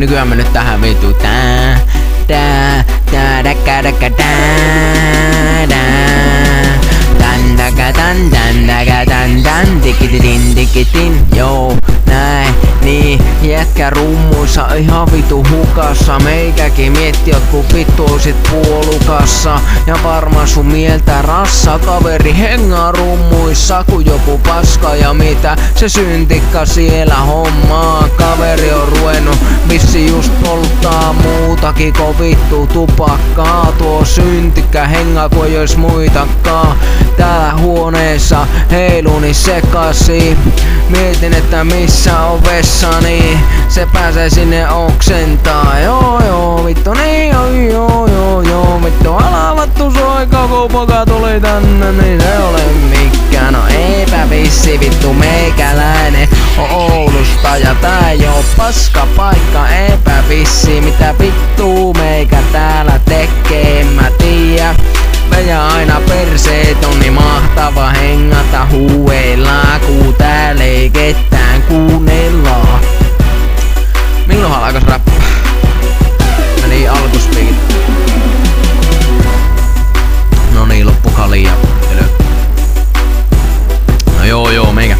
nykyään mennyt tähän vitu tää tikitin, joo, näin, niin, jätkä rummuissa ihan vitu hukassa. Meikäkin mietti jotkut vittuisit puolukassa. Ja varmaan sun mieltä rassa, kaveri hengaa rummuissa kun joku paska. Ja mitä se syntikka siellä hommaa? Kaveri on ruvennut vissi just polttaa muutakin ko vittu tupakkaa. Tuo syntikkä hengaa kun ei ois muitakaan. Täällä huoneessa heiluni sekasi. Mietin että missä on vessani. Se pääsee sinne oksentaa. Joo vittu niin joo vittu alavattu soika kun poka tuli tänne. Niin se ole mikään. No eipä vissi vittu meikäläinen on Oulusta. Ja tää ei oo paska paikka. Eipä vissi mitä vittuu meikä täällä tekee. En mä tiedä. Ja aina perseet on niin mahtava hengata huueillaan, ku täällä ei ketään kuunnella. Milloinhan alkas räppää? Meni alkuspiikit. No niin, loppukaa liian. No joo, meikä.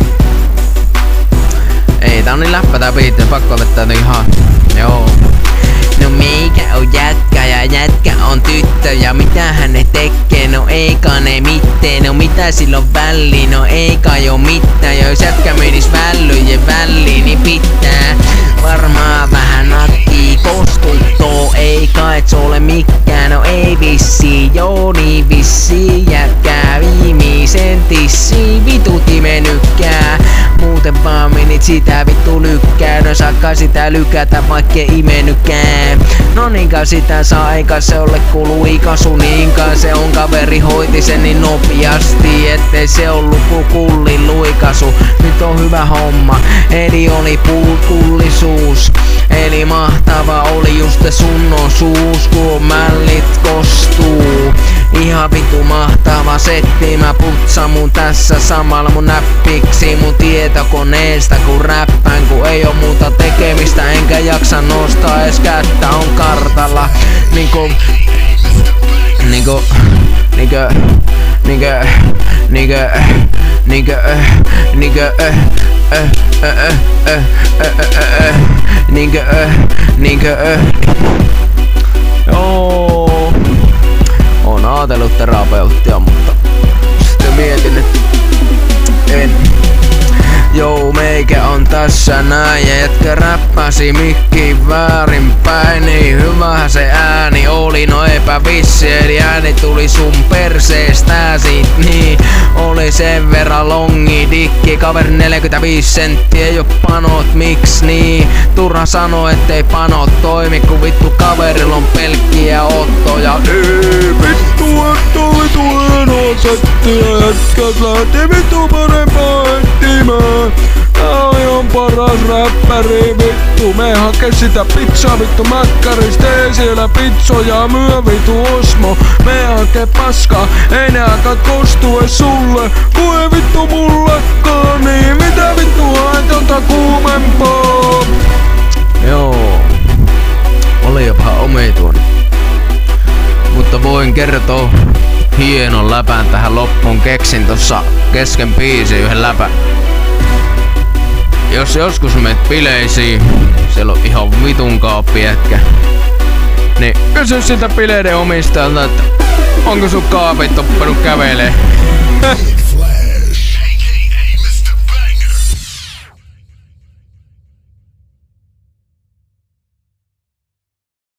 Ei, tää on niin läppä tää biitti, pakko vetää ihan. Joo. No meikä on jätkä ja jätkä on tyttö ja mitähän ne tekee? No eikä ne mitteen, no mitä silloin väliin? No eikä jo mitään, jos jätkä menis vällyjen väliin niin pitää varmaan vähän nakkii kostuttoo. Ei kai et se ole mikään, no ei vissi, joo niin vissi. Jätkää viimeisen tissiin, vituti menykkää. Muuten vaan menit sitä vittu lykkää. No saakka sitä lykätä vaikke imenykään. No niinkaan sitä saa, eikä se ole kulu ikasu. Niinkaan se on kaveri hoiti sen niin nopeasti, ettei se ollut kullin luikasu. Nyt on hyvä homma, eli oli kullisuus. Eli mahtava oli just se sun osuus, kun mällit kostuu. Ihan vitu mahtava setti, mä putsaan mun tässä samalla mun näppiksi mun tietokoneesta kun räppään, kun ei oo muuta tekemistä enkä jaksa nostaa ees kättä on kartalla. Joo. Oon ajatellut terapeuttia, mutta sitten mietin, että en. Joo, meikä on tässä näin ja jätkä räppäsi mikkiin väärinpäin. Niin hyvähän se ääni oli, no eipä vissi, eli ääni tuli sun perseestä sit. Niin oli sen verran longi dikki, kaveri 45 senttiä, ei oo panot, miksi niin? Turha sano ettei panot toimi, kun vittu kaverilla on pelkkiä ottoja. Ei vittu, että oli tuena settiä, jätkät lähti vittu parempaa etsimään. Tää on paras räppäri vittu, me hake sitä pizzaa vittu mäkkäris, tee siellä pizzoja myö vittu Osmo. Me hake paskaa, ei ne akat kostu ees sulle, ku ei vittu mullekaan, niin mitä vittu haet jota kuumempaa. Joo, oli jo vähän omituinen, mutta voin kertoa hienon läpän tähän loppuun. Keksin tossa kesken biisin yhden läpän. Jos joskus menet bileisiin, siellä on ihan vitun kaappi jätkä, niin kysy sitä bileiden omistajalta, että onko sun kaapit oppinut kävelee.